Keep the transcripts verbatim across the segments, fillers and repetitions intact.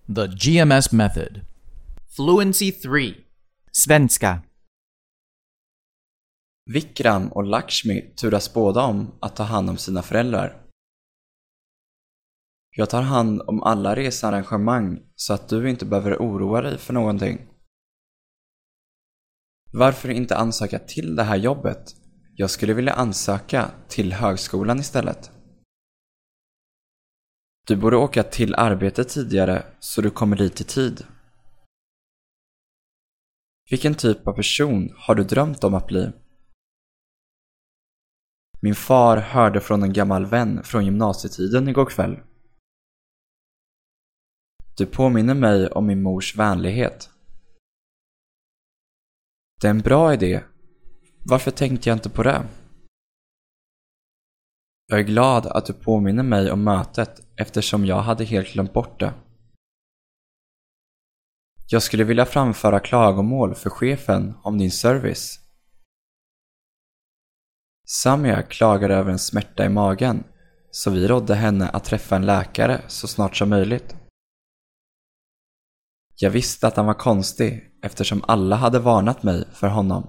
The G M S Method. Fluency three. Svenska. Vikram och Lakshmi turas båda om att ta hand om sina föräldrar. Jag tar hand om alla researrangemang så att du inte behöver oroa dig för någonting. Varför inte ansöka till det här jobbet? Jag skulle vilja ansöka till högskolan istället. Du borde åka till arbetet tidigare så du kommer dit i tid. Vilken typ av person har du drömt om att bli? Min far hörde från en gammal vän från gymnasietiden igår kväll. Du påminner mig om min mors vänlighet. Det är en bra idé. Varför tänkte jag inte på det? Jag är glad att du påminner mig om mötet eftersom jag hade helt glömt bort det. Jag skulle vilja framföra klagomål för chefen om din service. Samia klagade över en smärta i magen, så vi rådde henne att träffa en läkare så snart som möjligt. Jag visste att han var konstig eftersom alla hade varnat mig för honom.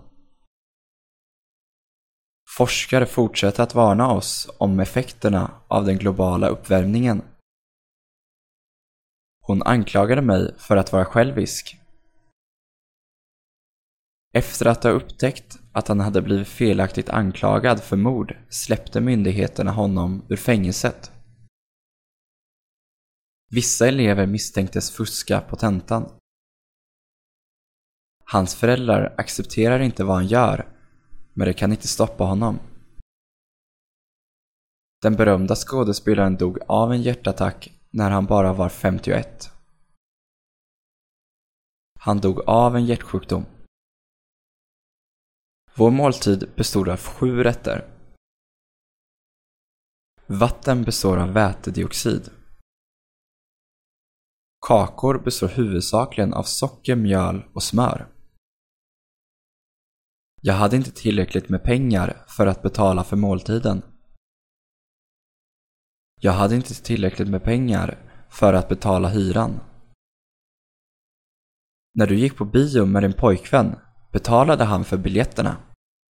Forskare fortsätter att varna oss om effekterna av den globala uppvärmningen. Hon anklagade mig för att vara självisk. Efter att ha upptäckt att han hade blivit felaktigt anklagad för mord släppte myndigheterna honom ur fängelset. Vissa elever misstänktes fuska på tentan. Hans föräldrar accepterar inte vad han gör, men det kan inte stoppa honom. Den berömda skådespelaren dog av en hjärtattack när han bara var femtioett. Han dog av en hjärtsjukdom. Vår måltid består av sju rätter. Vatten består av vätedioxid. Kakor består huvudsakligen av socker, mjöl och smör. Jag hade inte tillräckligt med pengar för att betala för måltiden. Jag hade inte tillräckligt med pengar för att betala hyran. När du gick på bio med din pojkvän betalade han för biljetterna.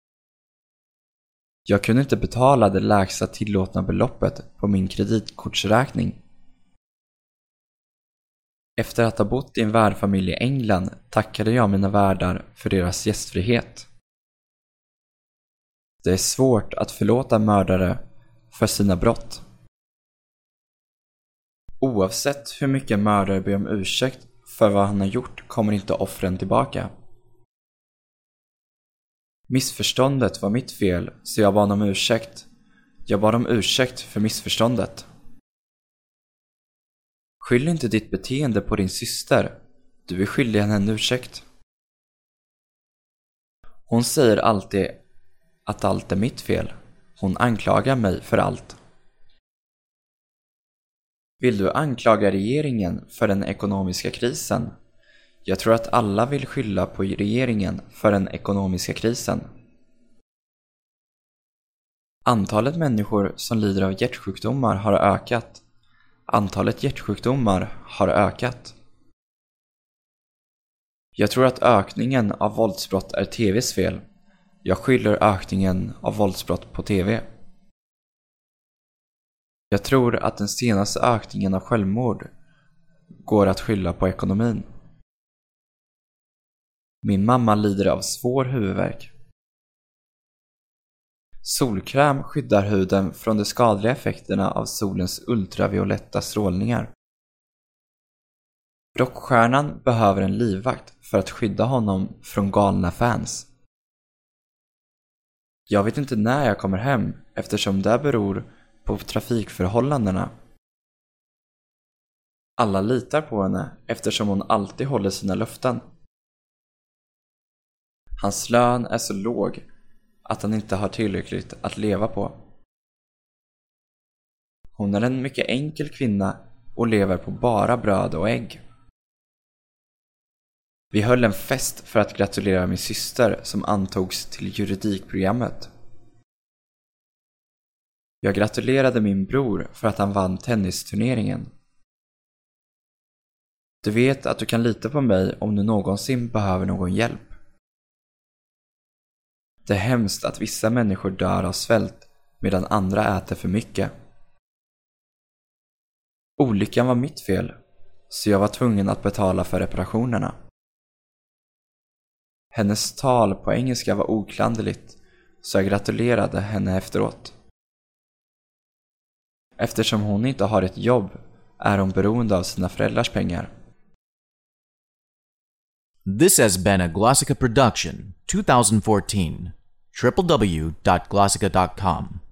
Jag kunde inte betala det lägsta tillåtna beloppet på min kreditkortsräkning. Efter att ha bott i en värdfamilj i England tackade jag mina värdar för deras gästfrihet. Det är svårt att förlåta mördare för sina brott. Oavsett hur mycket mördare ber om ursäkt för vad han har gjort kommer inte offren tillbaka. Missförståndet var mitt fel, så jag bad om ursäkt. Jag bad om ursäkt för missförståndet. Skyll inte ditt beteende på din syster. Du är skyldig henne en ursäkt. Hon säger alltid att allt är mitt fel. Hon anklagar mig för allt. Vill du anklaga regeringen för den ekonomiska krisen? Jag tror att alla vill skylla på regeringen för den ekonomiska krisen. Antalet människor som lider av hjärtsjukdomar har ökat. Antalet hjärtsjukdomar har ökat. Jag tror att ökningen av våldsbrott är T V:s fel. Jag skyller ökningen av våldsbrott på T V. Jag tror att den senaste ökningen av självmord går att skylla på ekonomin. Min mamma lider av svår huvudvärk. Solkräm skyddar huden från de skadliga effekterna av solens ultravioletta strålningar. Rockstjärnan behöver en livvakt för att skydda honom från galna fans. Jag vet inte när jag kommer hem eftersom det beror på trafikförhållandena. Alla litar på henne eftersom hon alltid håller sina löften. Hans lön är så låg att han inte har tillräckligt att leva på. Hon är en mycket enkel kvinna och lever på bara bröd och ägg. Vi höll en fest för att gratulera min syster som antogs till juridikprogrammet. Jag gratulerade min bror för att han vann tennisturneringen. Du vet att du kan lita på mig om du någonsin behöver någon hjälp. Det är hemskt att vissa människor dör av svält medan andra äter för mycket. Olyckan var mitt fel, så jag var tvungen att betala för reparationerna. Hennes tal på engelska var oklanderligt, så jag gratulerade henne efteråt. Eftersom hon inte har ett jobb är hon beroende av sina föräldrars pengar. This has been a Glossica production, twenty fourteen. w w w dot glossica dot com